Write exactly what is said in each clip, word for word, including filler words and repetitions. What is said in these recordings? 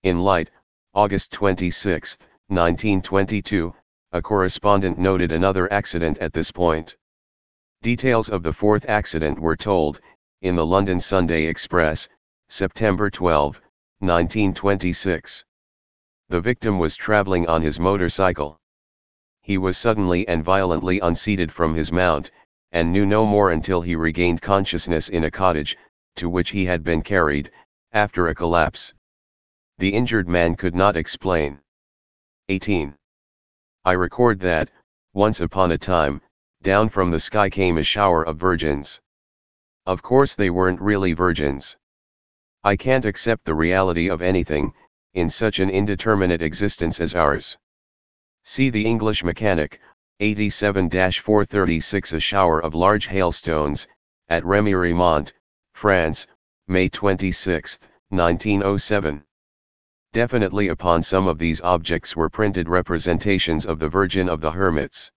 In Light, August twenty-sixth, nineteen twenty-two, a correspondent noted another accident at this point. Details of the fourth accident were told, in the London Sunday Express, September twelfth, nineteen twenty-six. The victim was travelling on his motorcycle. He was suddenly and violently unseated from his mount, and knew no more until he regained consciousness in a cottage, to which he had been carried, after a collapse. The injured man could not explain. eighteen. I record that, once upon a time, down from the sky came a shower of virgins. Of course they weren't really virgins. I can't accept the reality of anything, in such an indeterminate existence as ours. See the English Mechanic, eighty-seven four thirty-six. A shower of large hailstones, at Remiremont, France, May twenty-sixth, nineteen oh seven. Definitely upon some of these objects were printed representations of the Virgin of the Hermits.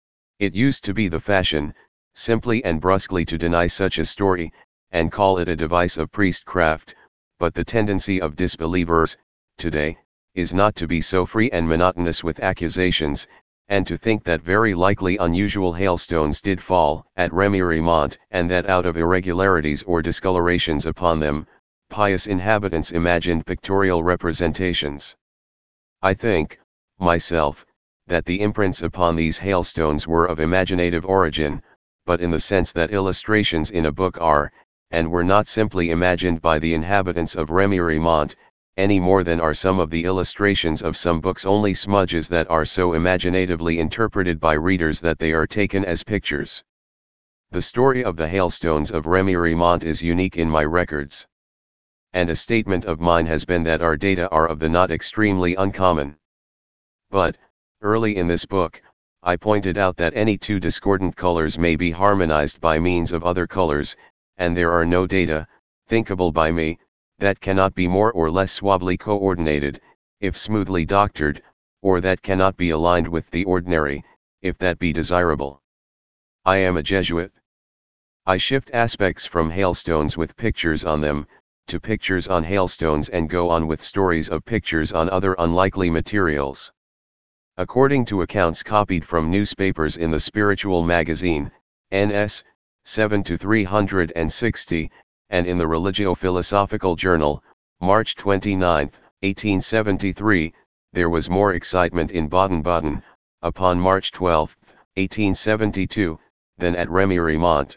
It used to be the fashion, simply and brusquely to deny such a story, and call it a device of priestcraft, but the tendency of disbelievers, today, is not to be so free and monotonous with accusations, and to think that very likely unusual hailstones did fall at Remiremont, and that out of irregularities or discolorations upon them, pious inhabitants imagined pictorial representations. I think, myself, that the imprints upon these hailstones were of imaginative origin, but in the sense that illustrations in a book are, and were not simply imagined by the inhabitants of Remiremont, any more than are some of the illustrations of some books only smudges that are so imaginatively interpreted by readers that they are taken as pictures. The story of the hailstones of Remiremont is unique in my records. And a statement of mine has been that our data are of the not extremely uncommon. But, early in this book, I pointed out that any two discordant colors may be harmonized by means of other colors, and there are no data, thinkable by me, that cannot be more or less suavely coordinated, if smoothly doctored, or that cannot be aligned with the ordinary, if that be desirable. I am a Jesuit. I shift aspects from hailstones with pictures on them, to pictures on hailstones, and go on with stories of pictures on other unlikely materials. According to accounts copied from newspapers in the Spiritual Magazine, N S seven to three hundred sixty, and in the Religio-Philosophical Journal, March twenty-ninth, eighteen seventy-three, there was more excitement in Baden-Baden, upon March twelfth, eighteen seventy-two, than at Remiremont.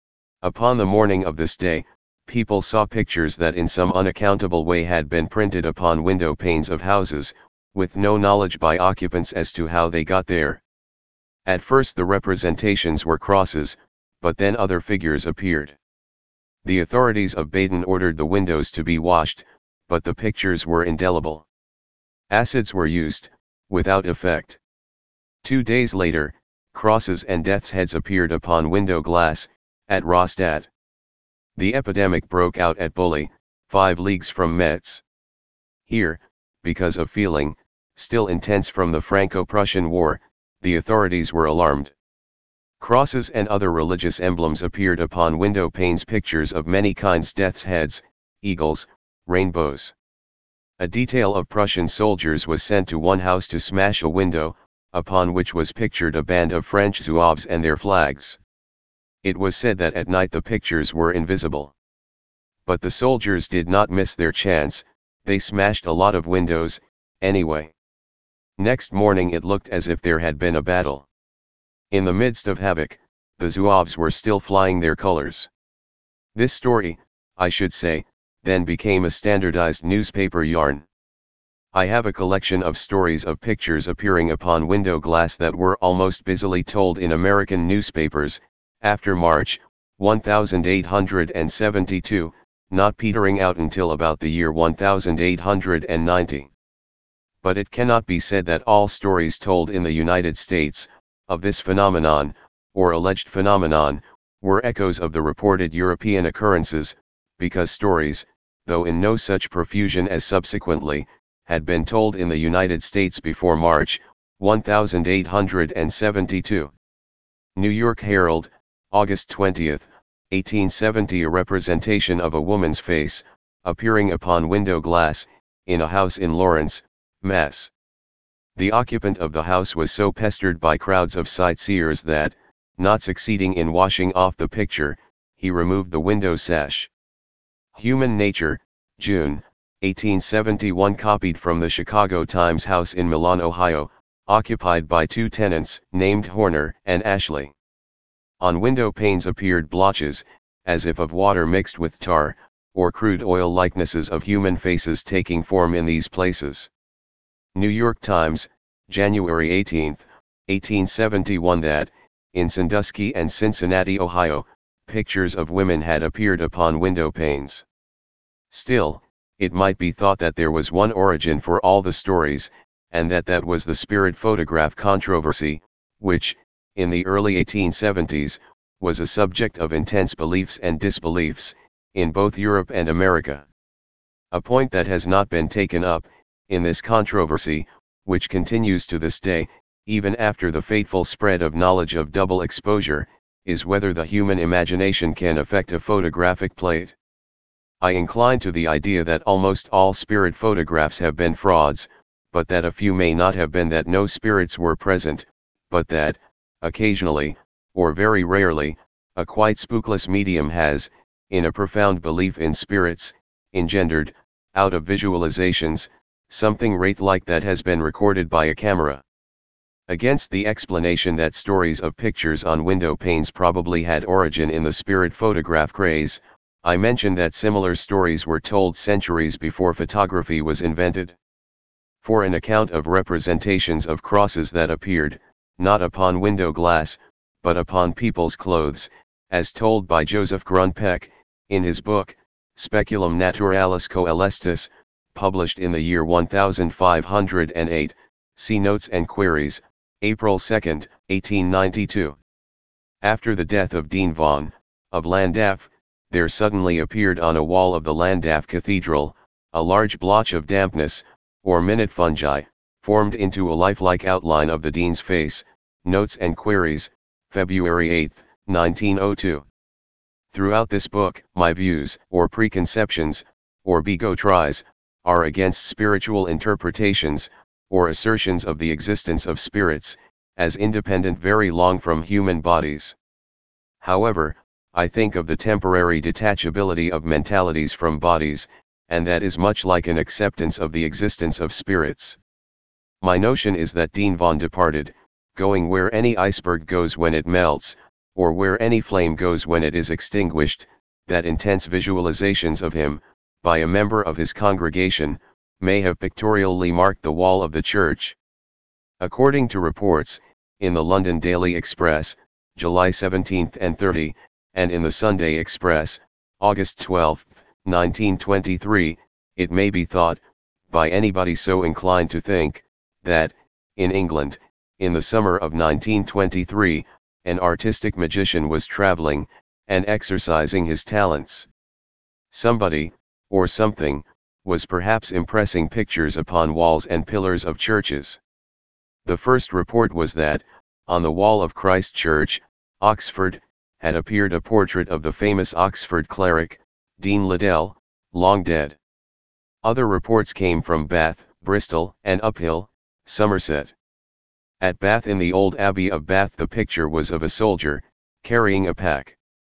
Upon the morning of this day, people saw pictures that in some unaccountable way had been printed upon window panes of houses, with no knowledge by occupants as to how they got there. At first the representations were crosses, but then other figures appeared. The authorities of Baden ordered the windows to be washed, but the pictures were indelible. Acids were used, without effect. Two days later, crosses and death's heads appeared upon window glass, at Rastatt. The epidemic broke out at Bully, five leagues from Metz. Here, because of feeling, still intense from the Franco-Prussian War, the authorities were alarmed. Crosses and other religious emblems appeared upon window panes, pictures of many kinds, death's heads, eagles, rainbows. A detail of Prussian soldiers was sent to one house to smash a window, upon which was pictured a band of French zouaves and their flags. It was said that at night the pictures were invisible. But the soldiers did not miss their chance, they smashed a lot of windows, anyway. Next morning it looked as if there had been a battle. In the midst of havoc, the zouaves were still flying their colors. This story, I should say, then became a standardized newspaper yarn. I have a collection of stories of pictures appearing upon window glass that were almost busily told in American newspapers, after March eighteen seventy-two, not petering out until about the year eighteen ninety. But it cannot be said that all stories told in the United States, of this phenomenon, or alleged phenomenon, were echoes of the reported European occurrences, because stories, though in no such profusion as subsequently, had been told in the United States before March eighteen seventy-two. New York Herald, August twentieth, eighteen seventy. A representation of a woman's face, appearing upon window glass, in a house in Lawrence, Mass. The occupant of the house was so pestered by crowds of sightseers that, not succeeding in washing off the picture, he removed the window sash. Human Nature, June, eighteen seventy-one. Copied from the Chicago Times. House in Milan, Ohio, occupied by two tenants named Horner and Ashley. On window panes appeared blotches, as if of water mixed with tar, or crude oil likenesses of human faces taking form in these places. New York Times, January eighteenth, eighteen seventy-one. That, in Sandusky and Cincinnati, Ohio, pictures of women had appeared upon window panes. Still, it might be thought that there was one origin for all the stories, and that that was the spirit photograph controversy, which, in the early eighteen seventies, was a subject of intense beliefs and disbeliefs, in both Europe and America. A point that has not been taken up, in this controversy, which continues to this day, even after the fateful spread of knowledge of double exposure, is whether the human imagination can affect a photographic plate. I incline to the idea that almost all spirit photographs have been frauds, but that a few may not have been, that no spirits were present, but that, occasionally, or very rarely, a quite spookless medium has, in a profound belief in spirits, engendered, out of visualizations, something wraith-like that has been recorded by a camera. Against the explanation that stories of pictures on window panes probably had origin in the spirit photograph craze, I mention that similar stories were told centuries before photography was invented. For an account of representations of crosses that appeared, not upon window glass, but upon people's clothes, as told by Joseph Grunpeck, in his book, Speculum Naturalis Coelestis, published in the year fifteen oh eight, see Notes and Queries, April second, eighteen ninety-two. After the death of Dean Vaughan, of Llandaff, there suddenly appeared on a wall of the Llandaff Cathedral, a large blotch of dampness, or minute fungi, formed into a lifelike outline of the Dean's face. Notes and Queries, February eighth, nineteen oh two. Throughout this book, my views, or preconceptions, or bigotries, are against spiritual interpretations, or assertions of the existence of spirits, as independent very long from human bodies. However, I think of the temporary detachability of mentalities from bodies, and that is much like an acceptance of the existence of spirits. My notion is that Dean Vaughan departed, going where any iceberg goes when it melts, or where any flame goes when it is extinguished, that intense visualizations of him, by a member of his congregation, may have pictorially marked the wall of the church. According to reports, in the London Daily Express, July seventeenth and thirtieth, and in the Sunday Express, August twelfth, nineteen twenty-three, it may be thought, by anybody so inclined to think, that, in England, in the summer of nineteen twenty-three, an artistic magician was traveling, and exercising his talents. Somebody, or something, was perhaps impressing pictures upon walls and pillars of churches. The first report was that, on the wall of Christ Church, Oxford, had appeared a portrait of the famous Oxford cleric, Dean Liddell, long dead. Other reports came from Bath, Bristol, and Uphill, Somerset. At Bath, in the old Abbey of Bath, the picture was of a soldier, carrying a pack.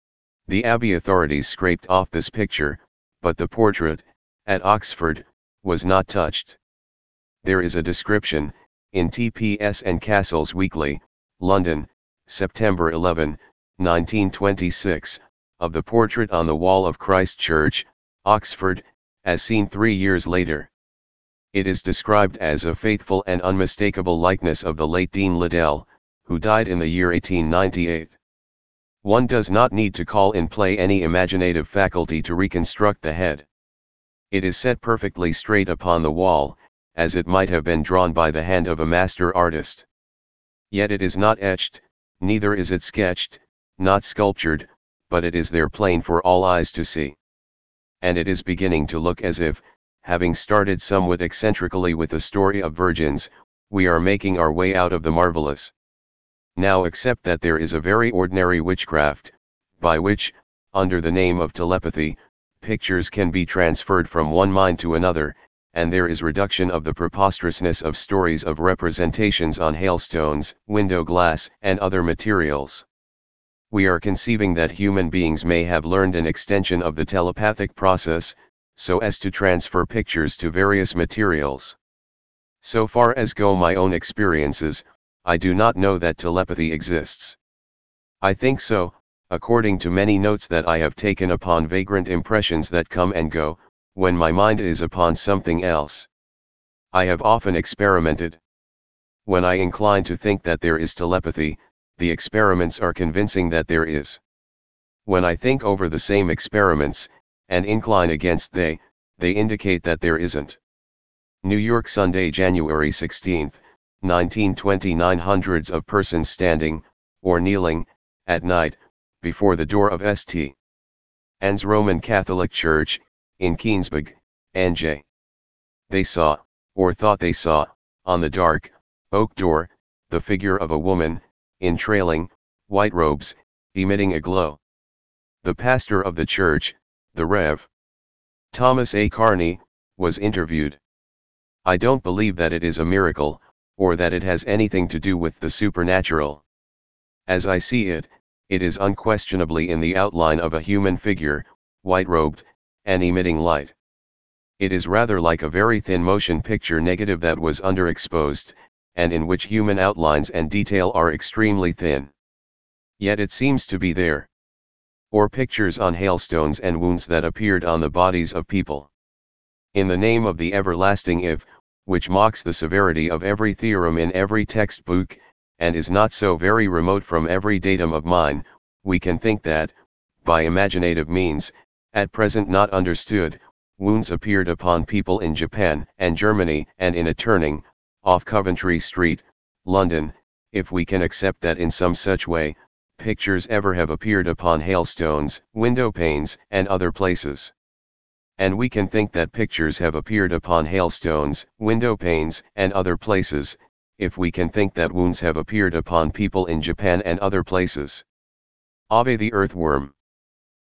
The Abbey authorities scraped off this picture, but the portrait, at Oxford, was not touched. There is a description, in T P S and Castles Weekly, London, September eleventh, nineteen twenty-six, of the portrait on the wall of Christ Church, Oxford, as seen three years later. It is described as a faithful and unmistakable likeness of the late Dean Liddell, who died in the year eighteen ninety-eight. One does not need to call in play any imaginative faculty to reconstruct the head. It is set perfectly straight upon the wall, as it might have been drawn by the hand of a master artist. Yet it is not etched, neither is it sketched, not sculptured, but it is there plain for all eyes to see. And it is beginning to look as if, having started somewhat eccentrically with the story of virgins, we are making our way out of the marvelous. Now accept that there is a very ordinary witchcraft, by which, under the name of telepathy, pictures can be transferred from one mind to another, and there is reduction of the preposterousness of stories of representations on hailstones, window glass, and other materials. We are conceiving that human beings may have learned an extension of the telepathic process, so as to transfer pictures to various materials. So far as go my own experiences, I do not know that telepathy exists. I think so, according to many notes that I have taken upon vagrant impressions that come and go, when my mind is upon something else. I have often experimented. When I incline to think that there is telepathy, the experiments are convincing that there is. When I think over the same experiments, and incline against they, they indicate that there isn't. New York, Sunday, January sixteenth, nineteen twenty-nine. Hundreds of persons standing, or kneeling, at night, before the door of Saint Anne's Roman Catholic Church, in Keansburg, N J. They saw, or thought they saw, on the dark, oak door, the figure of a woman, in trailing, white robes, emitting a glow. The pastor of the church, the Rev. Thomas A. Carney, was interviewed. I don't believe that it is a miracle, or that it has anything to do with the supernatural. As I see it, it is unquestionably in the outline of a human figure, white-robed, and emitting light. It is rather like a very thin motion picture negative that was underexposed, and in which human outlines and detail are extremely thin. Yet it seems to be there. Or pictures on hailstones and wounds that appeared on the bodies of people. In the name of the everlasting if, which mocks the severity of every theorem in every textbook, and is not so very remote from every datum of mine, we can think that, by imaginative means, at present not understood, wounds appeared upon people in Japan and Germany and in a turning, off Coventry Street, London, if we can accept that in some such way, pictures ever have appeared upon hailstones, window panes, and other places. And we can think that pictures have appeared upon hailstones, window panes, and other places, if we can think that wounds have appeared upon people in Japan and other places. Abe the Earthworm.